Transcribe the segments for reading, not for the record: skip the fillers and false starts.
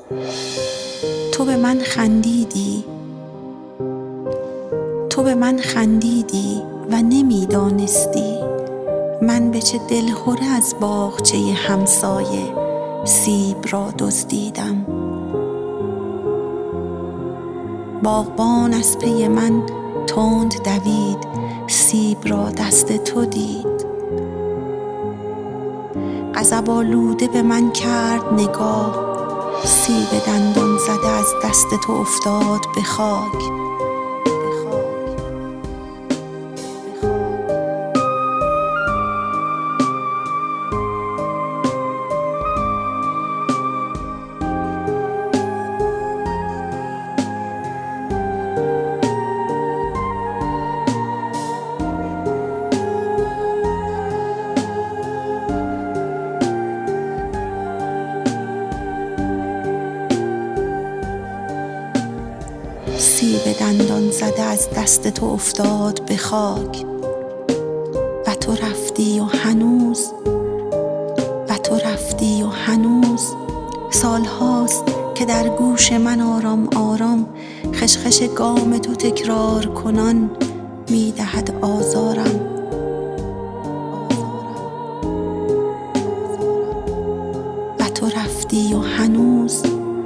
تو به من خندیدی، تو به من خندیدی و نمیدانستی من به چه دلهره از باغچه همسایه سیب را دزدیدم. باغبان از پی من تند دوید، سیب را دست تو دید. غضب آلوده به من کرد نگاه، سیب دندان زده از دست تو افتاد به خاک. سیب دندان زده از دست تو افتاد به خاک و تو رفتی و هنوز سالهاست که در گوش من آرام آرام خشخش گام تو تکرار کنان می‌دهد آزارم. و تو رفتی و هنوز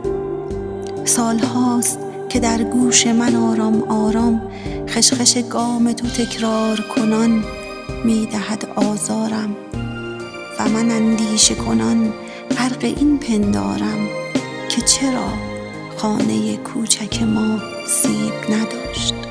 سالهاست که در گوش من آرام آرام خشخش گام تو تکرار کنان می‌دهد آزارم. و من اندیشه کنان غرق این پندارم که چرا خانه کوچک ما سیب نداشت.